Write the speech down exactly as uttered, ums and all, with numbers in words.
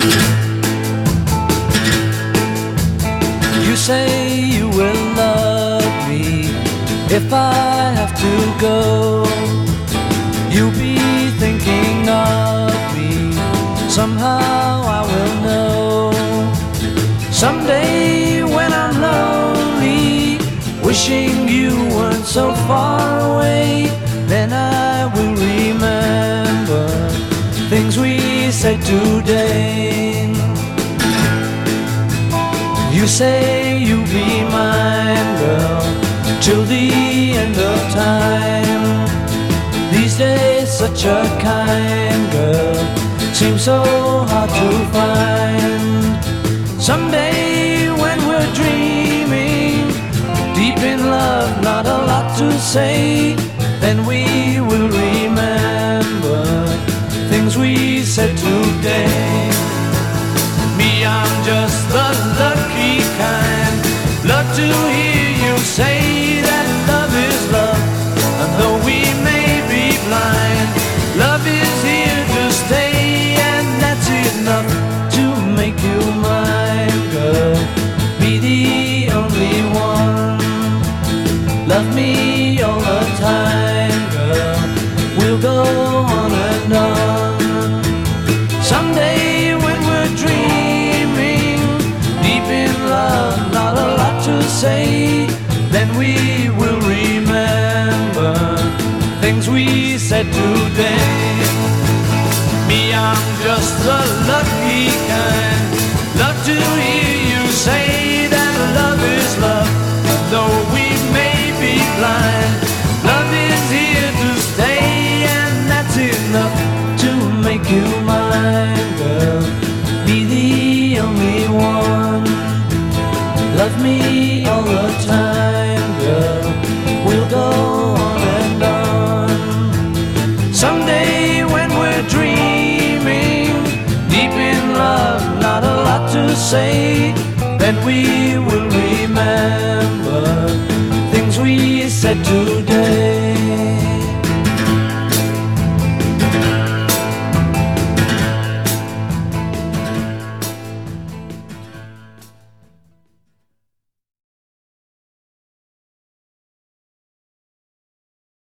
You say you will love me if I have to go. You'll be thinking of me, somehow I will know. Someday when I'm lonely, wishing you weren't so far away, then I will remember things we said today. You say you'll be mine, girl, till the end of time. These days such a kind girl seems so hard to find. Someday when we're dreaming, deep in love, not a lot to say, then we will remember things we said today. Me, I'm just the lucky kind, love to hear you say that love is love. And though we may be blind, love is here to stay, and that's enough to make you mine, girl. Be the only one, love me all the time, girl. We'll go on and on. Someday when we're dreaming, deep in love, not a lot to say, then we will remember things we said today. Me, I'm just the lucky kind, love to hear you say that love is love. Though we may be blind, love is here to stay, and that's enough to make you mine, girl. Be the only one, love me all the time, girl. We'll go on and on. Someday when we're dreaming, deep in love, not a lot to say, then we will remember things we said today.